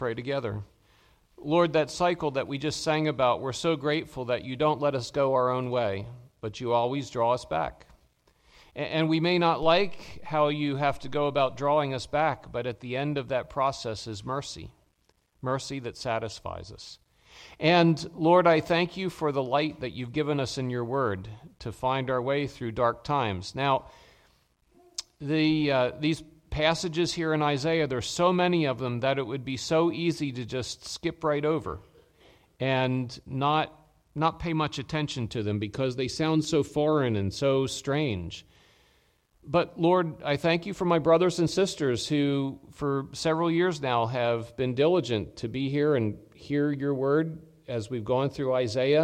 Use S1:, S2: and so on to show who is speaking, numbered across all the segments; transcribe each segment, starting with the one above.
S1: Pray together. Lord, that cycle that we just sang about, we're so grateful that you don't let us go our own way, but you always draw us back. And we may not like how you have to go about drawing us back, but at the end of that process is mercy, mercy that satisfies us. And Lord, I thank you for the light that you've given us in your word to find our way through dark times. Now, these passages here in Isaiah, there's so many of them that it would be so easy to just skip right over and not pay much attention to them because they sound so foreign and so strange. But Lord, I thank you for my brothers and sisters who for several years now have been diligent to be here and hear your word as we've gone through Isaiah.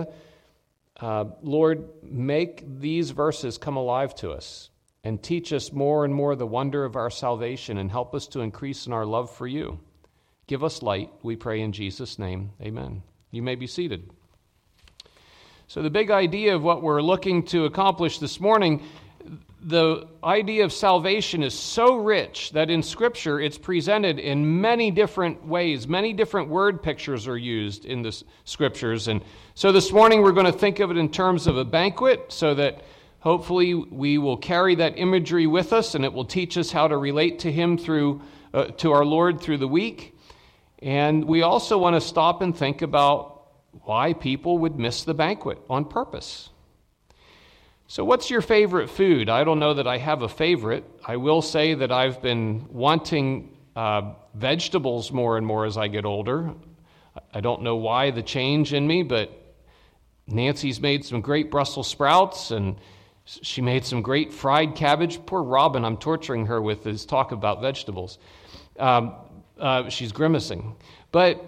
S1: Lord, make these verses come alive to us and teach us more and more the wonder of our salvation and help us to increase in our love for you. Give us light, we pray in Jesus' name. Amen. You may be seated. So the big idea of what we're looking to accomplish this morning, the idea of salvation is so rich that in Scripture it's presented in many different ways. Many different word pictures are used in the Scriptures. And so this morning we're going to think of it in terms of a banquet so that hopefully we will carry that imagery with us and it will teach us how to relate to him to our Lord through the week. And we also want to stop and think about why people would miss the banquet on purpose. So what's your favorite food? I don't know that I have a favorite. I will say that I've been wanting vegetables more and more as I get older. I don't know why the change in me, but Nancy's made some great Brussels sprouts and she made some great fried cabbage. Poor Robin, I'm torturing her with his talk about vegetables. She's grimacing. But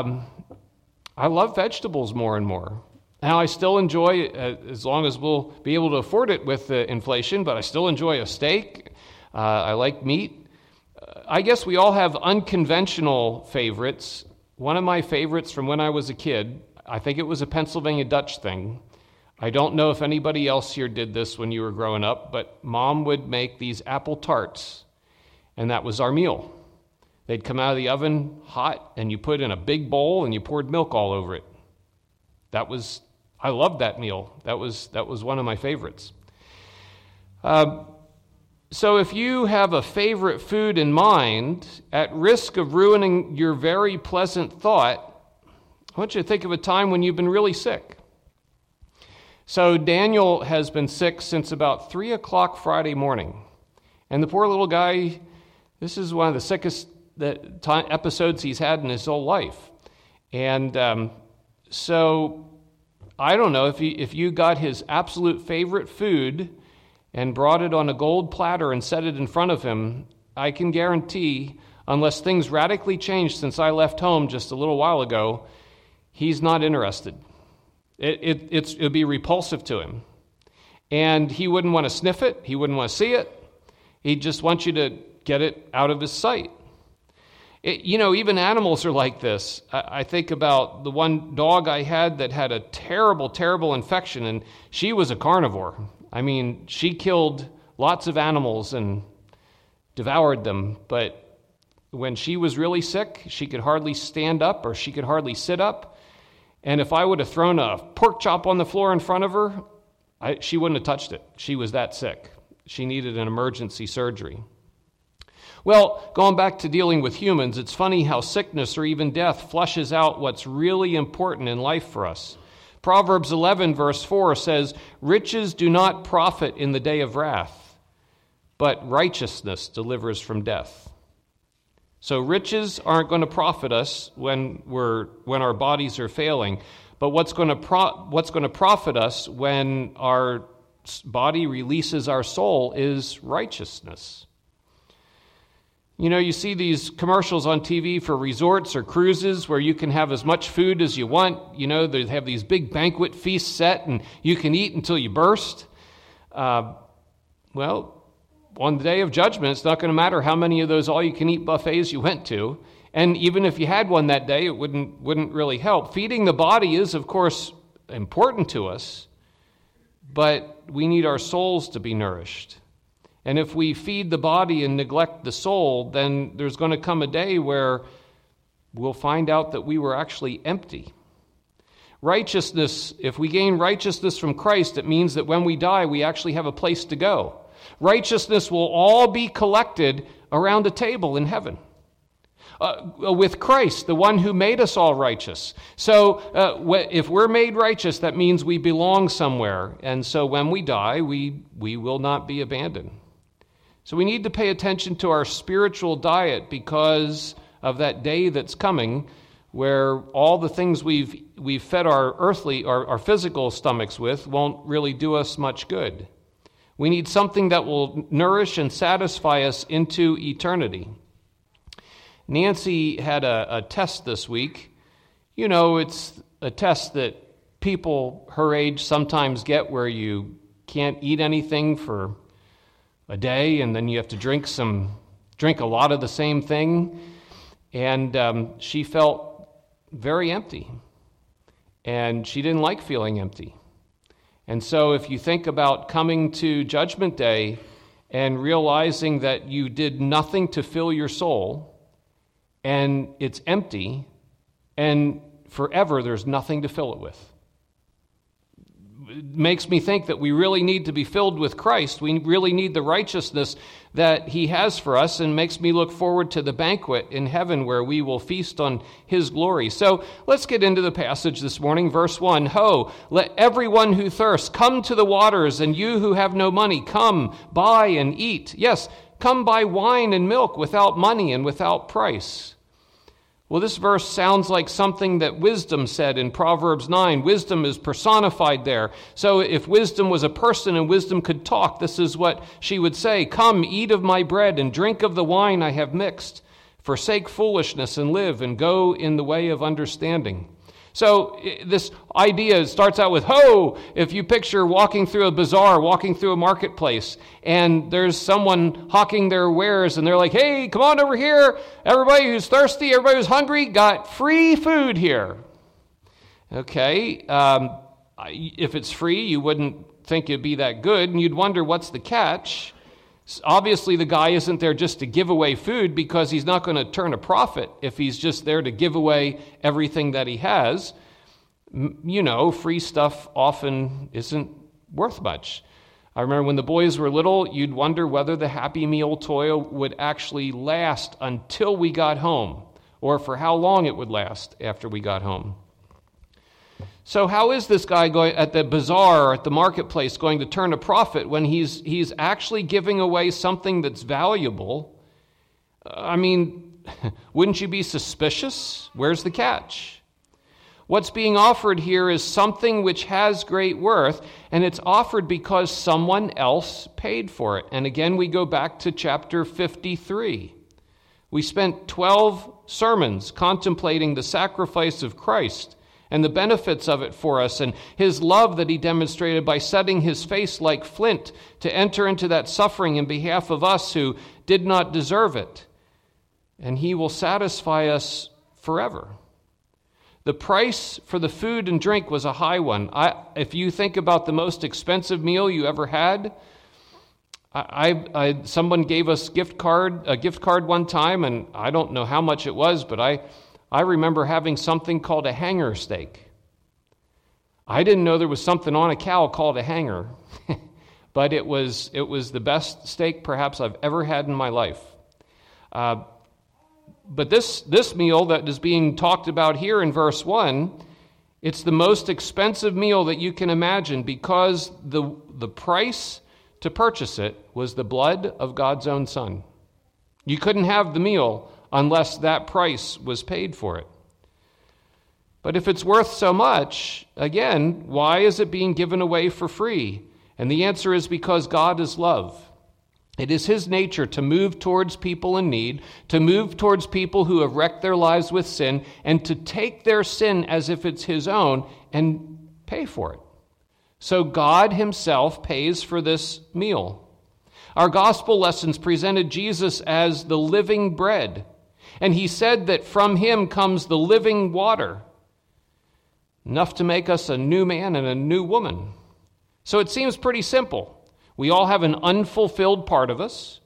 S1: I love vegetables more and more. Now, I still enjoy, as long as we'll be able to afford it with inflation, but I still enjoy a steak. I like meat. I guess we all have unconventional favorites. One of my favorites from when I was a kid, I think it was a Pennsylvania Dutch thing. I don't know if anybody else here did this when you were growing up, but Mom would make these apple tarts, and that was our meal. They'd come out of the oven hot, and you put in a big bowl, and you poured milk all over it. I loved that meal. That was one of my favorites. So if you have a favorite food in mind, at risk of ruining your very pleasant thought, I want you to think of a time when you've been really sick. So Daniel has been sick since about 3 o'clock Friday morning. And the poor little guy, this is one of the sickest episodes he's had in his whole life. And so I don't know if you got his absolute favorite food and brought it on a gold platter and set it in front of him, I can guarantee, unless things radically changed since I left home just a little while ago, he's not interested. It'll be repulsive to him. And he wouldn't want to sniff it. He wouldn't want to see it. He'd just want you to get it out of his sight. Even animals are like this. I think about the one dog I had that had a terrible, terrible infection, and she was a carnivore. I mean, she killed lots of animals and devoured them, but when she was really sick, she could hardly stand up or she could hardly sit up. And if I would have thrown a pork chop on the floor in front of her, she wouldn't have touched it. She was that sick. She needed an emergency surgery. Well, going back to dealing with humans, it's funny how sickness or even death flushes out what's really important in life for us. Proverbs 11, verse 4 says, "Riches do not profit in the day of wrath, but righteousness delivers from death." So riches aren't going to profit us when our bodies are failing, but what's going to profit us when our body releases our soul is righteousness. You see these commercials on TV for resorts or cruises where you can have as much food as you want. They have these big banquet feasts set and you can eat until you burst. Well, on the day of judgment, it's not going to matter how many of those all-you-can-eat buffets you went to. And even if you had one that day, it wouldn't really help. Feeding the body is, of course, important to us, but we need our souls to be nourished. And if we feed the body and neglect the soul, then there's going to come a day where we'll find out that we were actually empty. Righteousness, if we gain righteousness from Christ, it means that when we die, we actually have a place to go. Righteousness will all be collected around a table in heaven with Christ, the one who made us all righteous. So if we're made righteous, that means we belong somewhere. And so when we die, we will not be abandoned. So we need to pay attention to our spiritual diet because of that day that's coming where all the things we've fed our earthly, our physical stomachs with won't really do us much good. We need something that will nourish and satisfy us into eternity. Nancy had a test this week. You know, it's a test that people her age sometimes get where you can't eat anything for a day and then you have to drink a lot of the same thing. And she felt very empty. And she didn't like feeling empty. And so if you think about coming to Judgment Day and realizing that you did nothing to fill your soul, and it's empty, and forever there's nothing to fill it with. It makes me think that we really need to be filled with Christ. We really need the righteousness that He has for us, and makes me look forward to the banquet in heaven where we will feast on His glory. So let's get into the passage this morning. Verse 1, Ho, let everyone who thirsts come to the waters, and you who have no money, come, buy and eat. Yes, come buy wine and milk without money and without price. Well, this verse sounds like something that wisdom said in Proverbs 9. Wisdom is personified there. So if wisdom was a person and wisdom could talk, this is what she would say. Come, eat of my bread and drink of the wine I have mixed. Forsake foolishness and live, and go in the way of understanding. So this idea starts out with, ho! If you picture walking through a bazaar, walking through a marketplace, and there's someone hawking their wares, and they're like, hey, come on over here. Everybody who's thirsty, everybody who's hungry, got free food here. Okay, if it's free, you wouldn't think it'd be that good, and you'd wonder what's the catch. Obviously, the guy isn't there just to give away food because he's not going to turn a profit if he's just there to give away everything that he has. You know, free stuff often isn't worth much. I remember when the boys were little, you'd wonder whether the Happy Meal toy would actually last until we got home, or for how long it would last after we got home. So how is this guy going at the bazaar or at the marketplace going to turn a profit when he's actually giving away something that's valuable? I mean, wouldn't you be suspicious? Where's the catch? What's being offered here is something which has great worth, and it's offered because someone else paid for it. And again, we go back to chapter 53. We spent 12 sermons contemplating the sacrifice of Christ and the benefits of it for us, and His love that He demonstrated by setting His face like flint to enter into that suffering in behalf of us who did not deserve it. And He will satisfy us forever. The price for the food and drink was a high one. If you think about the most expensive meal you ever had, someone gave us a gift card one time, and I don't know how much it was, but I remember having something called a hanger steak. I didn't know there was something on a cow called a hanger, but it was the best steak perhaps I've ever had in my life. But this meal that is being talked about here in verse 1, it's the most expensive meal that you can imagine because the price to purchase it was the blood of God's own Son. You couldn't have the meal unless that price was paid for it. But if it's worth so much, again, why is it being given away for free? And the answer is because God is love. It is His nature to move towards people in need, to move towards people who have wrecked their lives with sin, and to take their sin as if it's His own and pay for it. So God Himself pays for this meal. Our gospel lessons presented Jesus as the living bread. And He said that from Him comes the living water, enough to make us a new man and a new woman. So it seems pretty simple. We all have an unfulfilled part of us.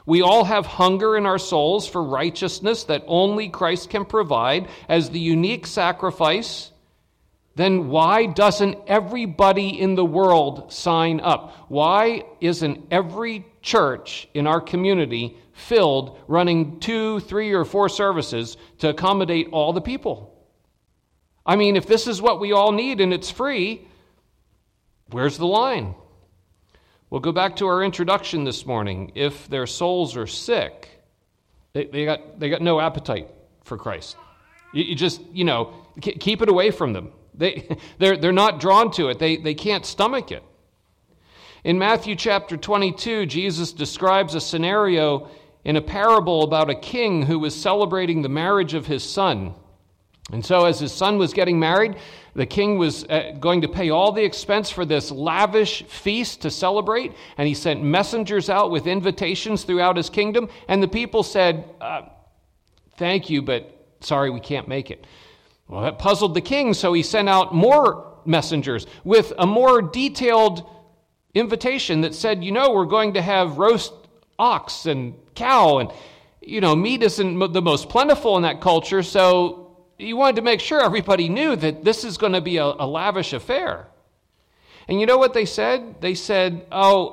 S1: We all have hunger in our souls for righteousness that only Christ can provide as the unique sacrifice. Then why doesn't everybody in the world sign up? Why isn't every church in our community filled, running 2, 3, or 4 services to accommodate all the people? I mean, if this is what we all need and it's free, where's the line? We'll go back to our introduction this morning. If their souls are sick, they got no appetite for Christ. You just, keep it away from them. They're not drawn to it. They can't stomach it. In Matthew chapter 22, Jesus describes a scenario in a parable about a king who was celebrating the marriage of his son. And so as his son was getting married, the king was going to pay all the expense for this lavish feast to celebrate, and he sent messengers out with invitations throughout his kingdom, and the people said, thank you, but sorry, we can't make it. Well, that puzzled the king, so he sent out more messengers with a more detailed invitation that said, we're going to have roast ox and cow, and, meat isn't the most plentiful in that culture, so he wanted to make sure everybody knew that this is going to be a lavish affair. And you know what they said? They said,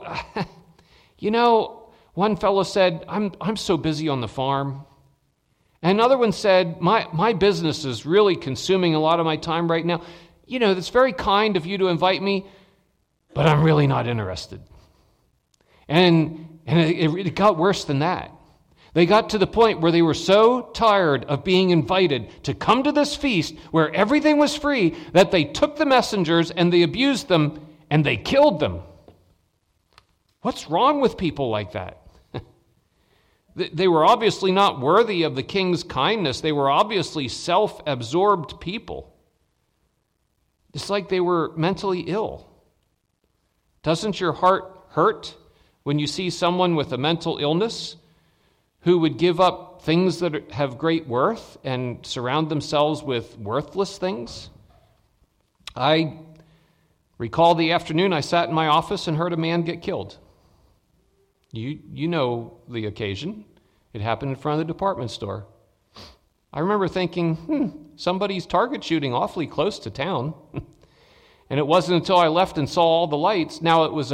S1: one fellow said, I'm so busy on the farm. And another one said, my business is really consuming a lot of my time right now. It's very kind of you to invite me, but I'm really not interested. And it got worse than that. They got to the point where they were so tired of being invited to come to this feast where everything was free that they took the messengers and they abused them and they killed them. What's wrong with people like that? They were obviously not worthy of the king's kindness. They were obviously self-absorbed people. It's like they were mentally ill. Doesn't your heart hurt when you see someone with a mental illness who would give up things that have great worth and surround themselves with worthless things? I recall the afternoon I sat in my office and heard a man get killed. You know the occasion. It happened in front of the department store. I remember thinking, somebody's target shooting awfully close to town. And it wasn't until I left and saw all the lights. Now it was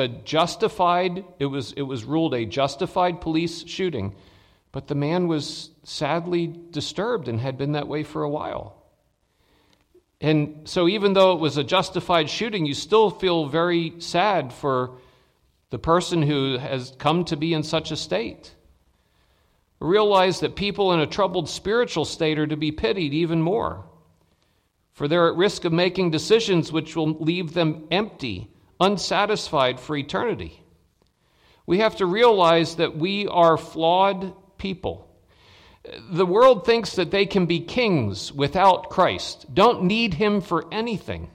S1: ruled a justified police shooting. But the man was sadly disturbed and had been that way for a while. And so even though it was a justified shooting, you still feel very sad for the person who has come to be in such a state. Realize that people in a troubled spiritual state are to be pitied even more, for they're at risk of making decisions which will leave them empty, unsatisfied for eternity. We have to realize that we are flawed people. The world thinks that they can be kings without Christ, don't need him for anything.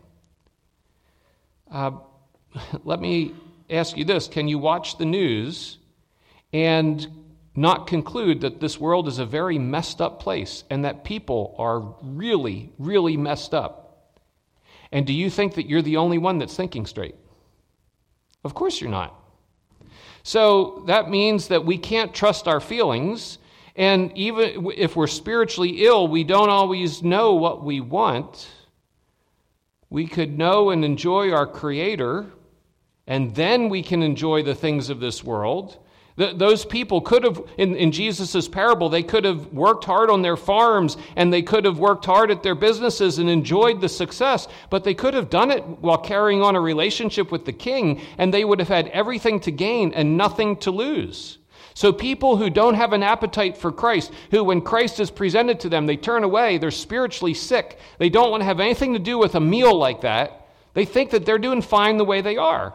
S1: Let me ask you this. Can you watch the news and not conclude that this world is a very messed up place and that people are really, really messed up? And do you think that you're the only one that's thinking straight? Of course you're not. So that means that we can't trust our feelings, and even if we're spiritually ill, we don't always know what we want. We could know and enjoy our Creator, and then we can enjoy the things of this world. Those people could have, in Jesus' parable, they could have worked hard on their farms and they could have worked hard at their businesses and enjoyed the success, but they could have done it while carrying on a relationship with the king, and they would have had everything to gain and nothing to lose. So people who don't have an appetite for Christ, who when Christ is presented to them, they turn away, they're spiritually sick, they don't want to have anything to do with a meal like that, they think that they're doing fine the way they are.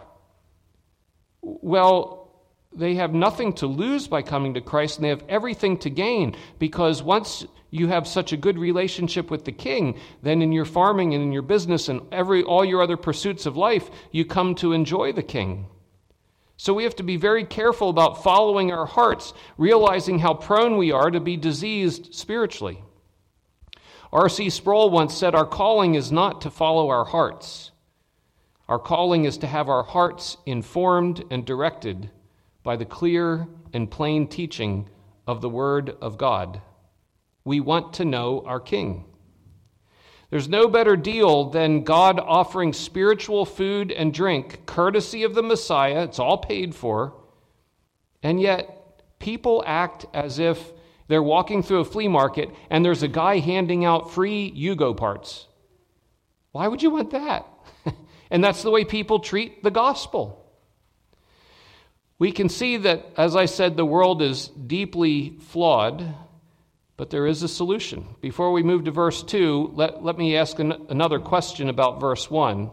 S1: Well, they have nothing to lose by coming to Christ, and they have everything to gain, because once you have such a good relationship with the King, then in your farming and in your business and all your other pursuits of life, you come to enjoy the King. So we have to be very careful about following our hearts, realizing how prone we are to be diseased spiritually. R.C. Sproul once said, "Our calling is not to follow our hearts. Our calling is to have our hearts informed and directed by the clear and plain teaching of the Word of God. We want to know our King. There's no better deal than God offering spiritual food and drink, courtesy of the Messiah. It's all paid for. And yet, people act as if they're walking through a flea market and there's a guy handing out free Yugo parts. Why would you want that? And that's the way people treat the gospel. We can see that, as I said, the world is deeply flawed, but there is a solution. Before we move to verse 2, let me ask another question about verse 1.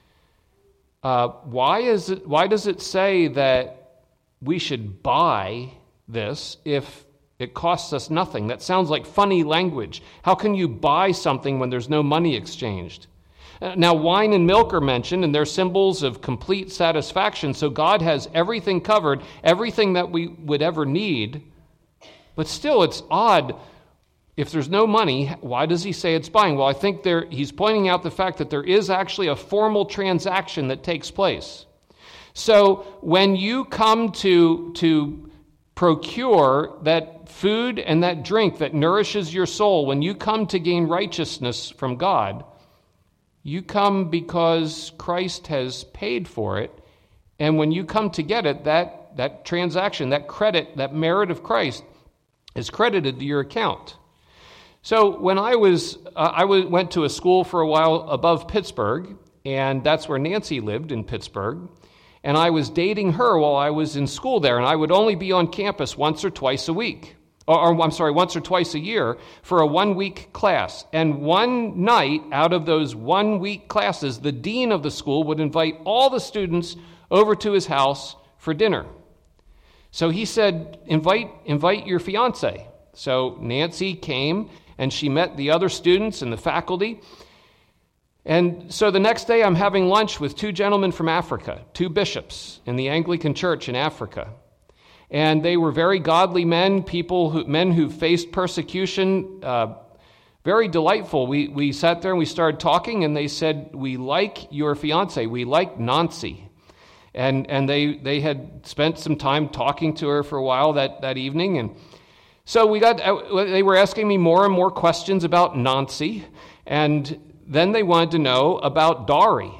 S1: Why does it say that we should buy this if it costs us nothing? That sounds like funny language. How can you buy something when there's no money exchanged? Now, wine and milk are mentioned, and they're symbols of complete satisfaction, so God has everything covered, everything that we would ever need. But still, it's odd. If there's no money, why does he say it's buying? Well, I think he's pointing out the fact that there is actually a formal transaction that takes place. So when you come to procure that food and that drink that nourishes your soul, when you come to gain righteousness from God, you come because Christ has paid for it. And when you come to get it, that transaction, that credit, that merit of Christ is credited to your account. So when I went to a school for a while above Pittsburgh, and that's where Nancy lived, in Pittsburgh, and I was dating her while I was in school there, and I would only be on campus once or twice a week. Once or twice a year for a 1-week class. And one night out of those 1-week classes, the dean of the school would invite all the students over to his house for dinner. So he said, invite your fiance. So Nancy came and she met the other students and the faculty. And so the next day I'm having lunch with 2 gentlemen from Africa, 2 bishops in the Anglican Church in Africa. And they were very godly men, men who faced persecution, very delightful. We sat there and we started talking, and they said, "We like your fiance, we like Nancy." And they had spent some time talking to her for a while that evening. And so they were asking me more and more questions about Nancy, and then they wanted to know about Dari.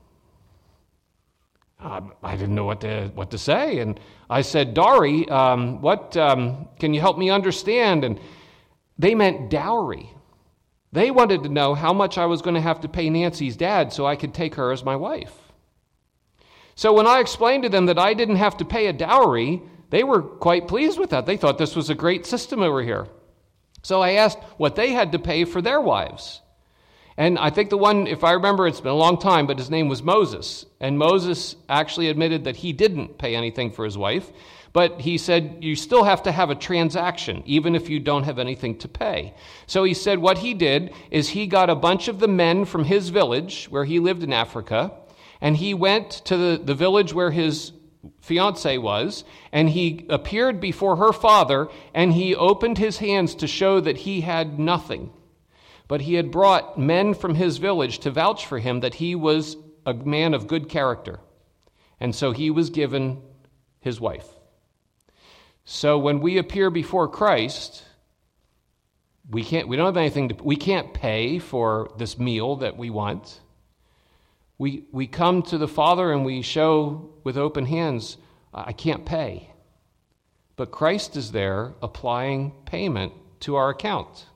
S1: I didn't know what to say, and I said, "Dari, can you help me understand?" And they meant dowry. They wanted to know how much I was going to have to pay Nancy's dad so I could take her as my wife. So when I explained to them that I didn't have to pay a dowry, they were quite pleased with that. They thought this was a great system over here. So I asked what they had to pay for their wives. And I think the one, if I remember, it's been a long time, but his name was Moses. And Moses actually admitted that he didn't pay anything for his wife. But he said, you still have to have a transaction, even if you don't have anything to pay. So he said what he did is he got a bunch of the men from his village, where he lived in Africa, and he went to the village where his fiancée was, and he appeared before her father, and he opened his hands to show that he had nothing. But he had brought men from his village to vouch for him that he was a man of good character. And so he was given his wife. So when we appear before Christ, we don't have anything we can't pay for this meal that we want. We come to the Father and we show with open hands, I can't pay. But Christ is there applying payment to our account.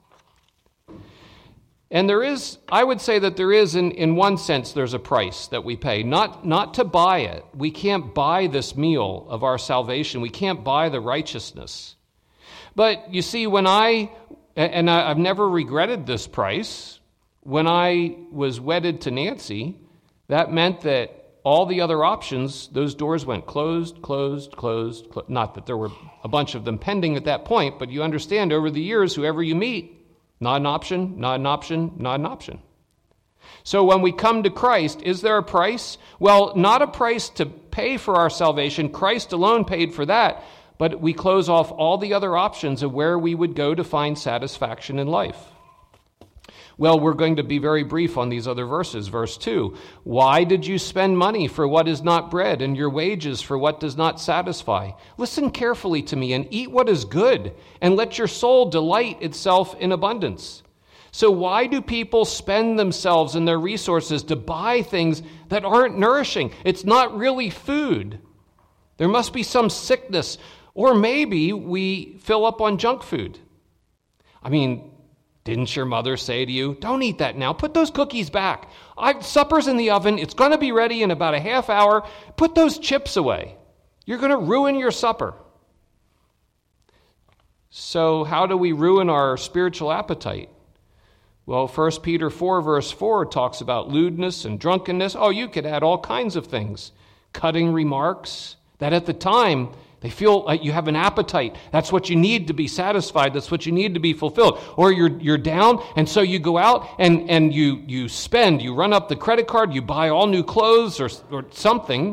S1: And I would say that there is, in one sense, there's a price that we pay. Not to buy it. We can't buy this meal of our salvation. We can't buy the righteousness. But you see, I've never regretted this price. When I was wedded to Nancy, that meant that all the other options, those doors went closed. Not that there were a bunch of them pending at that point, but you understand, over the years, whoever you meet, not an option, not an option, not an option. So when we come to Christ, is there a price? Well, not a price to pay for our salvation. Christ alone paid for that. But we close off all the other options of where we would go to find satisfaction in life. Well, we're going to be very brief on these other verses. Verse 2, why did you spend money for what is not bread, and your wages for what does not satisfy? Listen carefully to me and eat what is good, and let your soul delight itself in abundance. So why do people spend themselves and their resources to buy things that aren't nourishing? It's not really food. There must be some sickness, or maybe we fill up on junk food. I mean, didn't your mother say to you, don't eat that now, put those cookies back. Supper's in the oven, it's going to be ready in about a half hour. Put those chips away. You're going to ruin your supper. So how do we ruin our spiritual appetite? Well, 1 Peter 4 verse 4 talks about lewdness and drunkenness. Oh, you could add all kinds of things. Cutting remarks that at the time they feel like you have an appetite. That's what you need to be satisfied. That's what you need to be fulfilled. Or you're down, and so you go out and you spend. You run up the credit card. You buy all new clothes or something.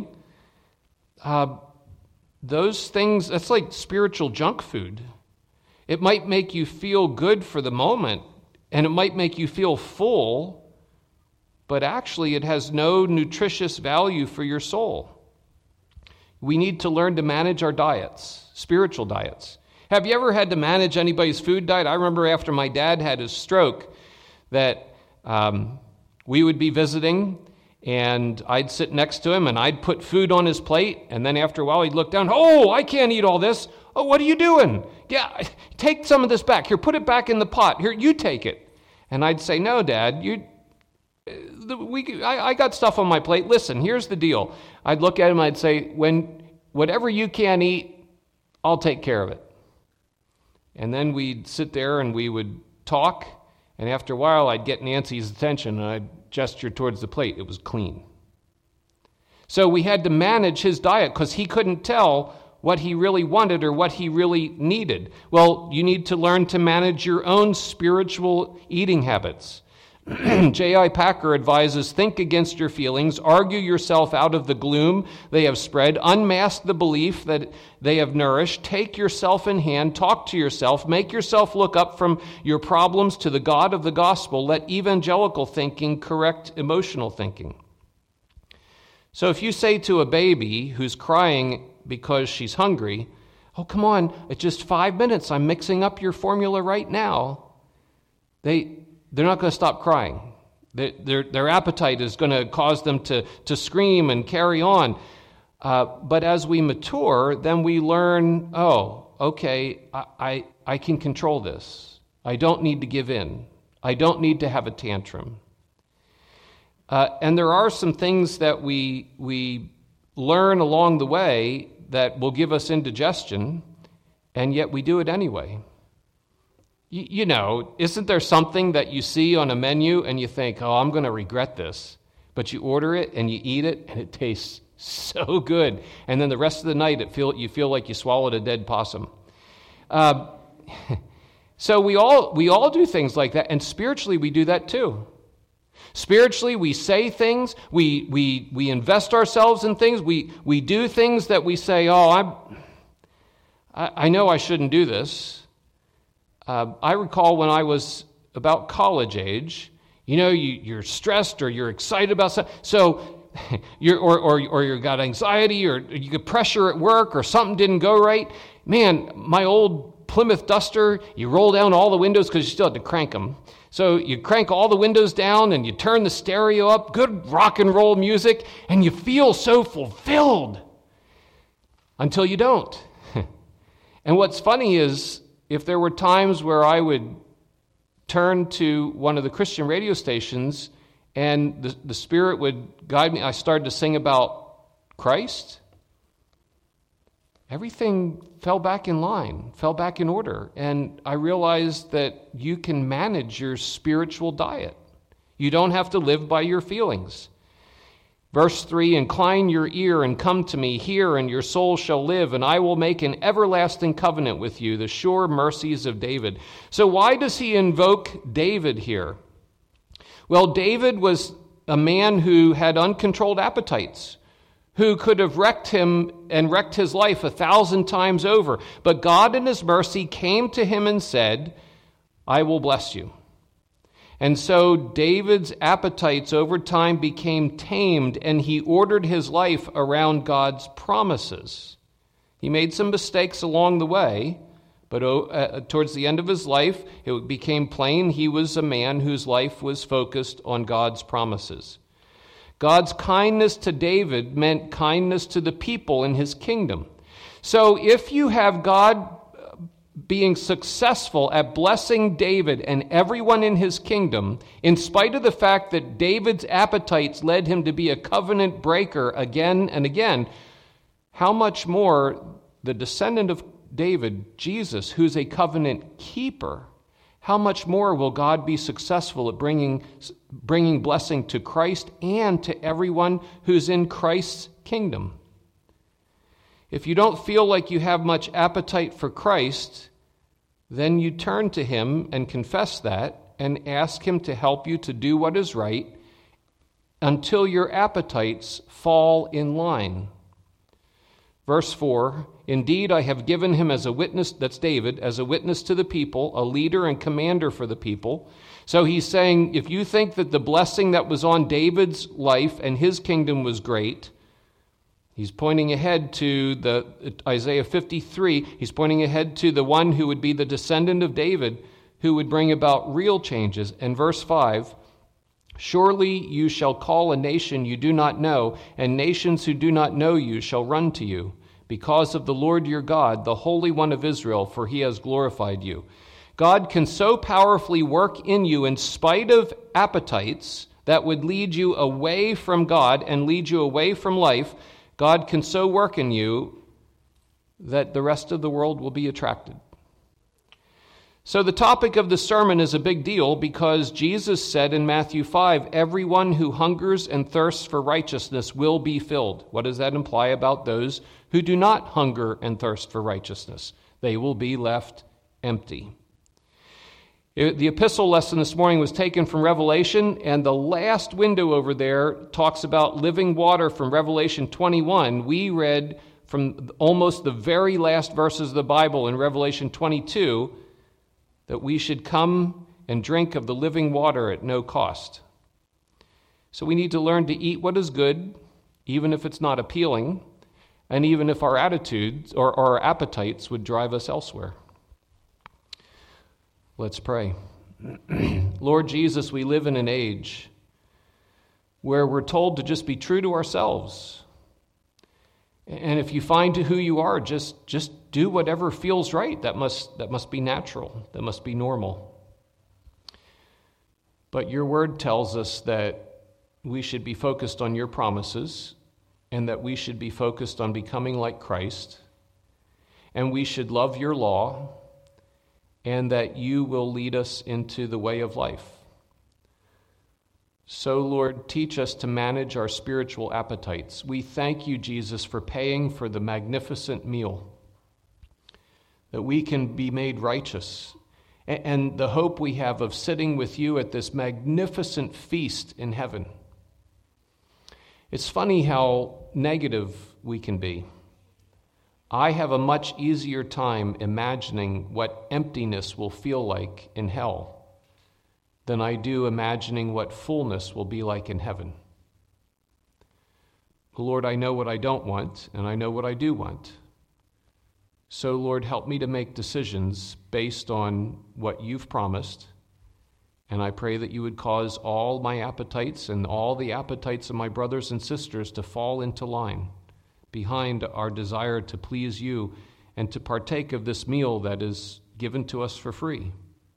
S1: Those things, that's like spiritual junk food. It might make you feel good for the moment, and it might make you feel full, but actually it has no nutritious value for your soul. We need to learn to manage our diets, spiritual diets. Have you ever had to manage anybody's food diet? I remember after my dad had his stroke that we would be visiting, and I'd sit next to him, and I'd put food on his plate, and then after a while he'd look down, oh, I can't eat all this. Oh, what are you doing? Yeah, take some of this back. Here, put it back in the pot. Here, you take it. And I'd say, no, Dad, I got stuff on my plate. Listen, here's the deal. I'd look at him, I'd say, whatever you can't eat, I'll take care of it. And then we'd sit there and we would talk, and after a while I'd get Nancy's attention and I'd gesture towards the plate. It was clean. So we had to manage his diet because he couldn't tell what he really wanted or what he really needed. Well, you need to learn to manage your own spiritual eating habits. J.I. Packer advises, think against your feelings, argue yourself out of the gloom they have spread, unmask the belief that they have nourished, take yourself in hand, talk to yourself, make yourself look up from your problems to the God of the gospel, let evangelical thinking correct emotional thinking. So if you say to a baby who's crying because she's hungry, oh, come on, it's just 5 minutes, I'm mixing up your formula right now, they're not going to stop crying. Their appetite is going to cause them to scream and carry on. But as we mature, then we learn, oh, okay, I can control this. I don't need to give in. I don't need to have a tantrum. And there are some things that we learn along the way that will give us indigestion, and yet we do it anyway. You know, isn't there something that you see on a menu and you think, oh, I'm going to regret this, but you order it and you eat it and it tastes so good, and then the rest of the night you feel like you swallowed a dead possum. So we all do things like that, and spiritually we do that too. Spiritually, we say things, we invest ourselves in things, we do things that we say, oh, I know I shouldn't do this. I recall when I was about college age, you're stressed or you're excited about something, so you got anxiety or you get pressure at work or something didn't go right. Man, my old Plymouth Duster, you roll down all the windows because you still had to crank them. So you crank all the windows down and you turn the stereo up, good rock and roll music, and you feel so fulfilled until you don't. And what's funny is, if there were times where I would turn to one of the Christian radio stations and the Spirit would guide me, I started to sing about Christ, everything fell back in line, fell back in order. And I realized that you can manage your spiritual diet. You don't have to live by your feelings. Verse 3, incline your ear and come to me, hear, and your soul shall live, and I will make an everlasting covenant with you, the sure mercies of David. So why does he invoke David here? Well, David was a man who had uncontrolled appetites, who could have wrecked him and wrecked his life 1,000 times over. But God in his mercy came to him and said, I will bless you. And so David's appetites over time became tamed, and he ordered his life around God's promises. He made some mistakes along the way, but towards the end of his life, it became plain he was a man whose life was focused on God's promises. God's kindness to David meant kindness to the people in his kingdom. So if you have God being successful at blessing David and everyone in his kingdom, in spite of the fact that David's appetites led him to be a covenant breaker again and again, how much more the descendant of David, Jesus, who's a covenant keeper, how much more will God be successful at bringing blessing to Christ and to everyone who's in Christ's kingdom? If you don't feel like you have much appetite for Christ, then you turn to him and confess that and ask him to help you to do what is right until your appetites fall in line. Verse 4, indeed, I have given him as a witness, that's David, as a witness to the people, a leader and commander for the people. So he's saying, if you think that the blessing that was on David's life and his kingdom was great, he's pointing ahead to Isaiah 53. He's pointing ahead to the one who would be the descendant of David, who would bring about real changes. And verse 5, surely you shall call a nation you do not know, and nations who do not know you shall run to you, because of the Lord your God, the Holy One of Israel, for he has glorified you. God can so powerfully work in you in spite of appetites that would lead you away from God and lead you away from life. God can so work in you that the rest of the world will be attracted. So the topic of the sermon is a big deal because Jesus said in Matthew 5, everyone who hungers and thirsts for righteousness will be filled. What does that imply about those who do not hunger and thirst for righteousness? They will be left empty. The epistle lesson this morning was taken from Revelation, and the last window over there talks about living water from Revelation 21. We read from almost the very last verses of the Bible in Revelation 22 that we should come and drink of the living water at no cost. So we need to learn to eat what is good, even if it's not appealing, and even if our attitudes or our appetites would drive us elsewhere. Let's pray. Lord Jesus, we live in an age where we're told to just be true to ourselves. And if you find who you are, just do whatever feels right. That must be natural. That must be normal. But your word tells us that we should be focused on your promises and that we should be focused on becoming like Christ, and we should love your law, and that you will lead us into the way of life. So, Lord, teach us to manage our spiritual appetites. We thank you, Jesus, for paying for the magnificent meal, that we can be made righteous, and the hope we have of sitting with you at this magnificent feast in heaven. It's funny how negative we can be. I have a much easier time imagining what emptiness will feel like in hell than I do imagining what fullness will be like in heaven. Lord, I know what I don't want, and I know what I do want. So, Lord, help me to make decisions based on what you've promised, and I pray that you would cause all my appetites and all the appetites of my brothers and sisters to fall into line behind our desire to please you and to partake of this meal that is given to us for free.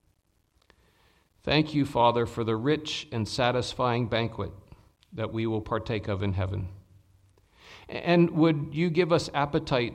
S1: Thank you, Father, for the rich and satisfying banquet that we will partake of in heaven. And would you give us appetite